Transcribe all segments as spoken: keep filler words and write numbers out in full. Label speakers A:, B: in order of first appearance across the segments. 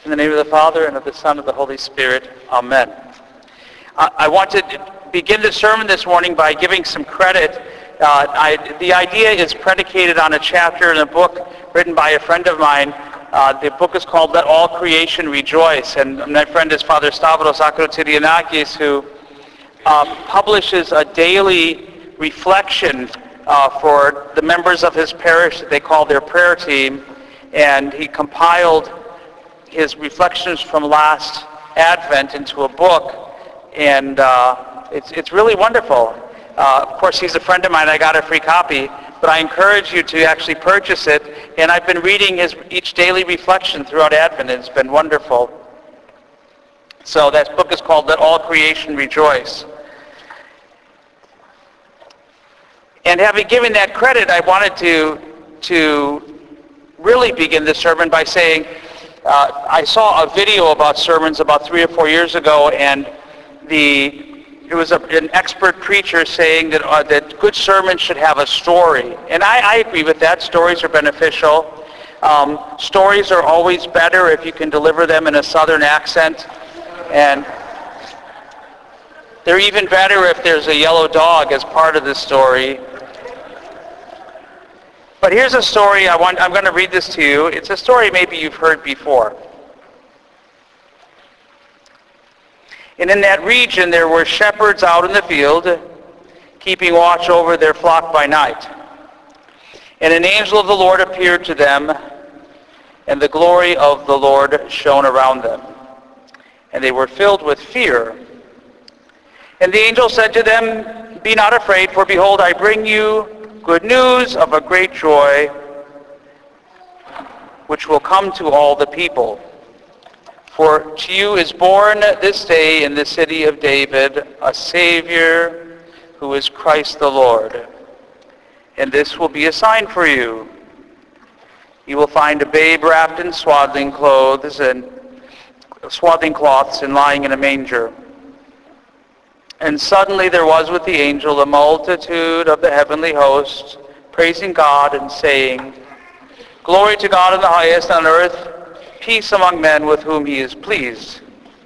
A: In the name of the Father, and of the Son, and of the Holy Spirit. Amen. I, I want to begin the sermon this morning by giving some credit. Uh, I, the idea is predicated on a chapter in a book written by a friend of mine. Uh, the book is called Let All Creation Rejoice, and my friend is Father Stavros Akrotirianakis, who uh, publishes a daily reflection uh, for the members of his parish that they call their prayer team, and he compiled his reflections from last Advent into a book, and uh, it's it's really wonderful. Uh, of course, he's a friend of mine. I got a free copy, but I encourage you to actually purchase it. And I've been reading his each daily reflection throughout Advent, and it's been wonderful. So that book is called Let All Creation Rejoice. And having given that credit, I wanted to to really begin the sermon by saying, Uh, I saw a video about sermons about three or four years ago, and the it was a, an expert preacher saying that uh, that good sermons should have a story, and I, I agree with that. Stories are beneficial. Um, stories are always better if you can deliver them in a southern accent, and they're even better if there's a yellow dog as part of the story. But here's a story, I want, I'm going to read this to you. It's a story maybe you've heard before. And in that region there were shepherds out in the field, keeping watch over their flock by night. And an angel of the Lord appeared to them, and the glory of the Lord shone around them. And they were filled with fear. And the angel said to them, "Be not afraid, for behold, I bring you good news of a great joy, which will come to all the people. For to you is born this day in the city of David a Savior, who is Christ the Lord. And this will be a sign for you. You will find a babe wrapped in swaddling clothes and swaddling cloths and lying in a manger." And suddenly there was with the angel a multitude of the heavenly host, praising God and saying, "Glory to God in the highest, on earth peace among men with whom he is pleased."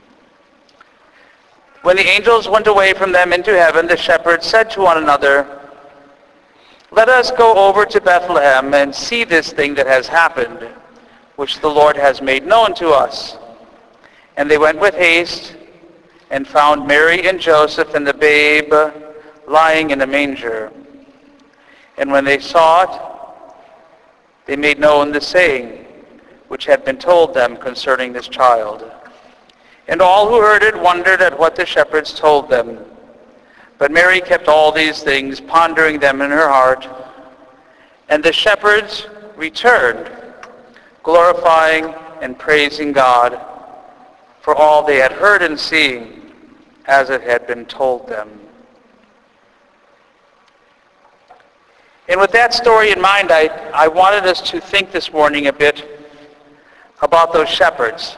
A: When the angels went away from them into heaven, the shepherds said to one another, "Let us go over to Bethlehem and see this thing that has happened, which the Lord has made known to us." And they went with haste and found Mary and Joseph and the babe lying in a manger. And when they saw it, they made known the saying which had been told them concerning this child. And all who heard it wondered at what the shepherds told them. But Mary kept all these things, pondering them in her heart. And the shepherds returned, glorifying and praising God for all they had heard and seen, as it had been told them. And with that story in mind, I, I wanted us to think this morning a bit about those shepherds.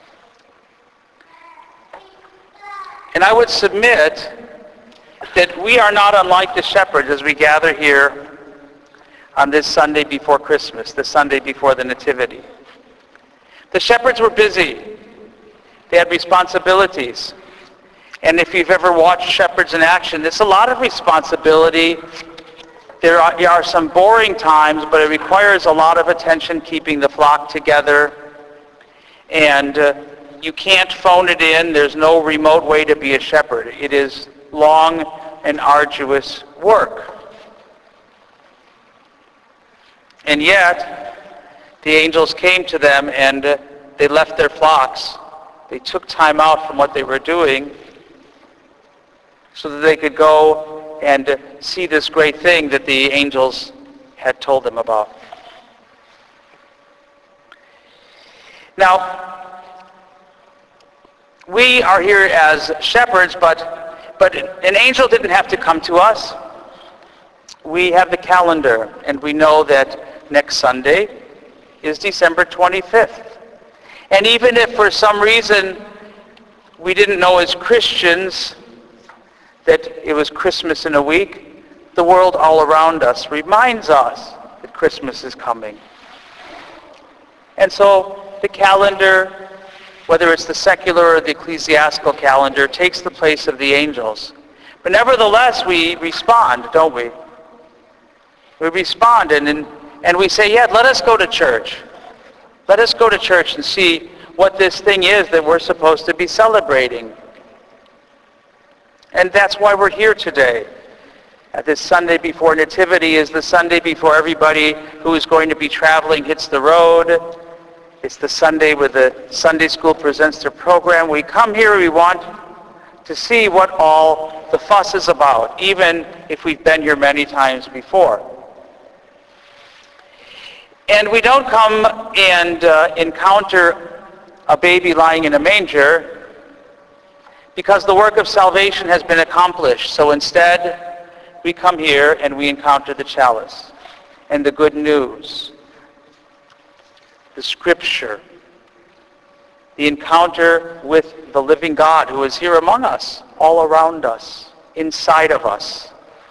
A: And I would submit that we are not unlike the shepherds as we gather here on this Sunday before Christmas, the Sunday before the Nativity. The shepherds were busy. They had responsibilities. And if you've ever watched shepherds in action, there's a lot of responsibility. There are, there are some boring times, but it requires a lot of attention keeping the flock together. And uh, you can't phone it in. There's no remote way to be a shepherd. It is long and arduous work. And yet, the angels came to them and uh, they left their flocks. They took time out from what they were doing so that they could go and see this great thing that the angels had told them about. Now, we are here as shepherds, but, but an angel didn't have to come to us. We have the calendar, and we know that next Sunday is December twenty-fifth. And even if for some reason we didn't know as Christians that it was Christmas in a week, the world all around us reminds us that Christmas is coming. And so the calendar whether it's the secular or the ecclesiastical calendar, takes the place of the angels. But nevertheless, we respond, don't we? We respond and, and, and we say, yeah, let us go to church. Let us go to church and see what this thing is that we're supposed to be celebrating. And that's why we're here today. Uh, this Sunday before Nativity is the Sunday before everybody who is going to be traveling hits the road. It's the Sunday where the Sunday school presents their program. We come here, we want to see what all the fuss is about, even if we've been here many times before. And we don't come and uh, encounter a baby lying in a manger because the work of salvation has been accomplished. So instead, we come here and we encounter the chalice and the good news, the scripture, the encounter with the living God who is here among us, all around us, inside of us.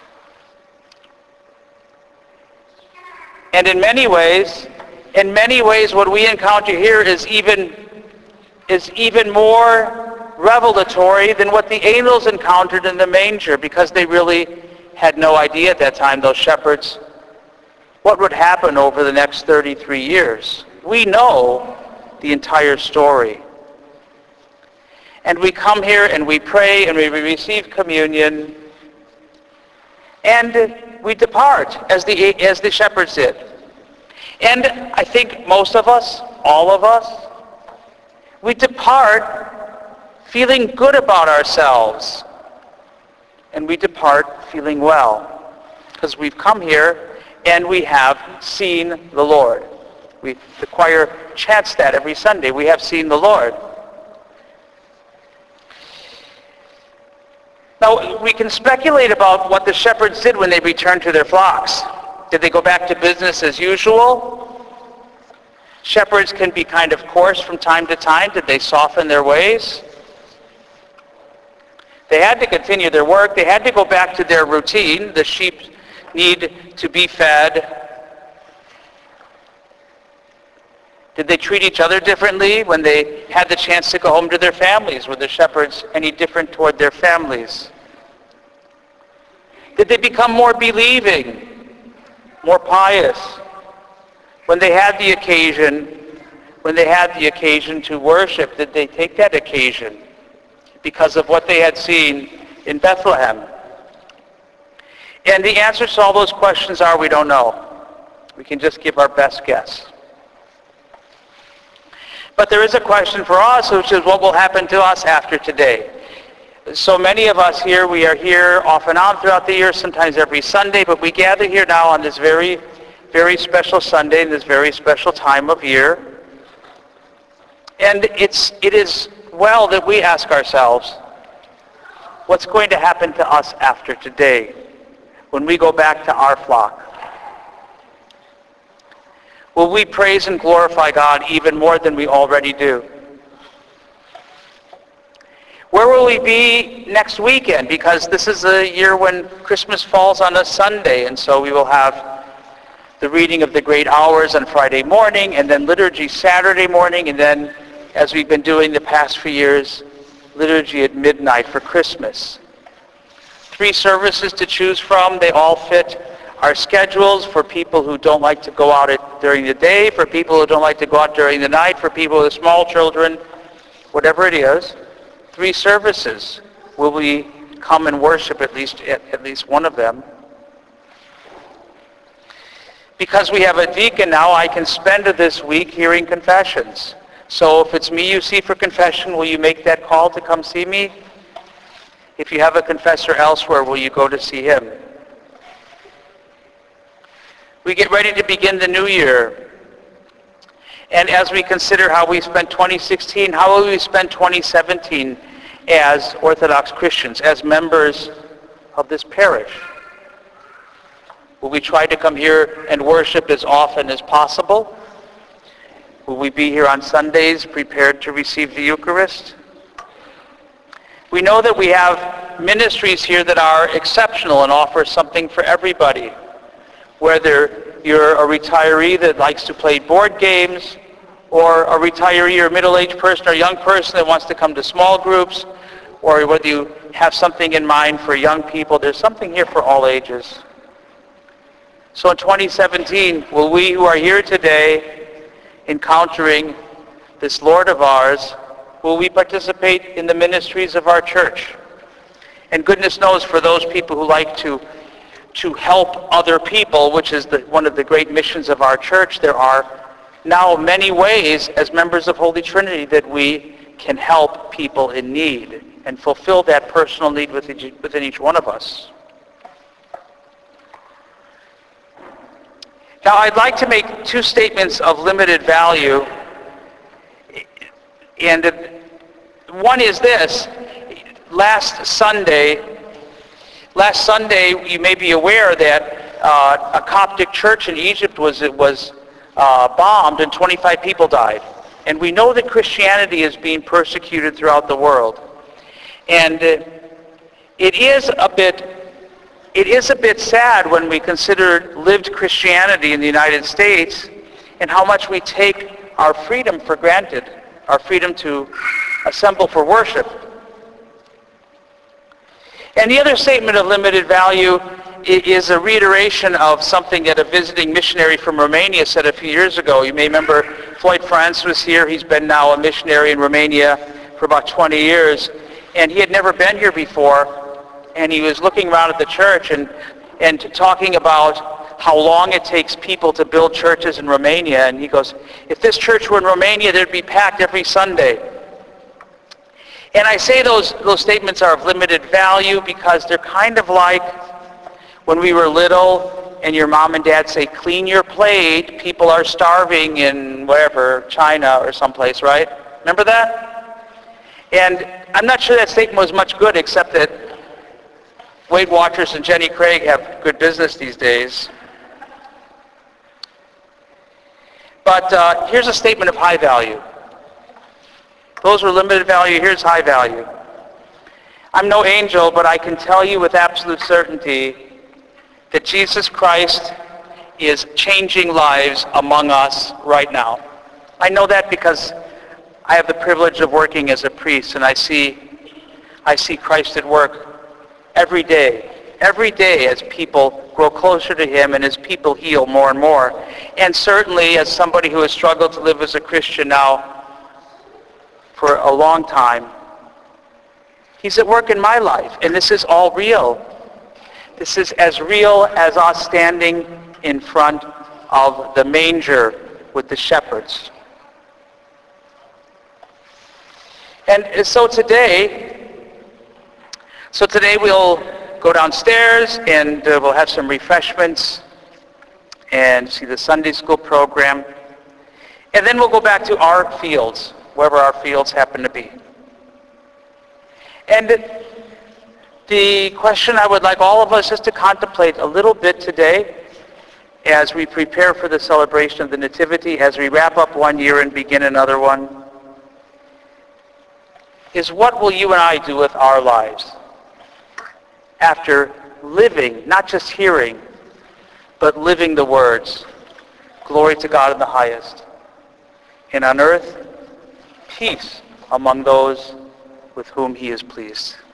A: And in many ways, in many ways what we encounter here is even, is even more revelatory than what the angels encountered in the manger, because they really had no idea at that time, those shepherds, what would happen over the next thirty-three years. We know the entire story. And we come here and we pray and we receive communion and we depart as the, as the shepherds did. And I think most of us, all of us, we depart feeling good about ourselves. And we depart feeling well because we've come here and we have seen the Lord. We, the choir chants that every Sunday. We have seen the Lord. Now, we can speculate about what the shepherds did when they returned to their flocks. Did they go back to business as usual? Shepherds can be kind of coarse from time to time. Did they soften their ways? They had to continue their work. They had to go back to their routine. The sheep need to be fed. Did they treat each other differently when they had the chance to go home to their families? Were the shepherds any different toward their families? Did they become more believing, more pious when they had the occasion, when they had the occasion to worship? Did they take that occasion because of what they had seen in Bethlehem? And the answers to all those questions are we don't know. We can just give our best guess. But there is a question for us, which is what will happen to us after today. So many of us here, we are here off and on throughout the year, sometimes every Sunday, but we gather here now on this very, very special Sunday, in this very special time of year. And it's, it is well that we ask ourselves, what's going to happen to us after today when we go back to our flock? Will we praise and glorify God even more than we already do? Where will we be next weekend? Because this is a year when Christmas falls on a Sunday, and so we will have the reading of the great hours on Friday morning, and then liturgy Saturday morning, and then, as we've been doing the past few years, liturgy at midnight for Christmas. Three services to choose from. They all fit our schedules for people who don't like to go out at, during the day, for people who don't like to go out during the night, for people with small children, whatever it is. Three services. Will we come and worship at least at, at least one of them? Because we have a deacon now, I can spend this week hearing confessions. So if it's me you see for confession, will you make that call to come see me? If you have a confessor elsewhere, will you go to see him? We get ready to begin the new year. And as we consider how we spent twenty sixteen, how will we spend twenty seventeen as Orthodox Christians, as members of this parish? Will we try to come here and worship as often as possible? Will we be here on Sundays prepared to receive the Eucharist? We know that we have ministries here that are exceptional and offer something for everybody. Whether you're a retiree that likes to play board games, or a retiree or middle-aged person or young person that wants to come to small groups, or whether you have something in mind for young people, there's something here for all ages. So in twenty seventeen, will we who are here today encountering this Lord of ours, will we participate in the ministries of our church? And goodness knows, for those people who like to to help other people, which is the, one of the great missions of our church, there are now many ways as members of Holy Trinity that we can help people in need and fulfill that personal need within each, within each one of us. Now, I'd like to make two statements of limited value. And one is this. Last Sunday, last Sunday, you may be aware that uh, a Coptic church in Egypt was it was uh, bombed and twenty-five people died. And we know that Christianity is being persecuted throughout the world. And uh, it is a bit it is a bit sad when we consider lived Christianity in the United States and how much we take our freedom for granted, our freedom to assemble for worship. And the other statement of limited value is a reiteration of something that a visiting missionary from Romania said a few years ago. You may remember Floyd France was here. He's been now a missionary in Romania for about twenty years. And he had never been here before. And he was looking around at the church and, and talking about how long it takes people to build churches in Romania. And he goes, if this church were in Romania, they'd be packed every Sunday. And I say those, those statements are of limited value because they're kind of like when we were little and your mom and dad say, clean your plate, people are starving in wherever, China or someplace, right? Remember that? And I'm not sure that statement was much good, except that Weight Watchers and Jenny Craig have good business these days. But uh, here's a statement of high value. Those were limited value. Here's high value. I'm no angel, but I can tell you with absolute certainty that Jesus Christ is changing lives among us right now. I know that because I have the privilege of working as a priest, and I see, I see Christ at work every day, every day as people grow closer to him and as people heal more and more. And certainly as somebody who has struggled to live as a Christian now for a long time, he's at work in my life, and this is all real. This is as real as us standing in front of the manger with the shepherds. And so today, so today we'll go downstairs and uh, we'll have some refreshments and see the Sunday school program. And then we'll go back to our fields, wherever our fields happen to be. And the question I would like all of us just to contemplate a little bit today as we prepare for the celebration of the Nativity, as we wrap up one year and begin another one, is what will you and I do with our lives after living, not just hearing, but living the words, glory to God in the highest, and on earth, peace among those with whom he is pleased.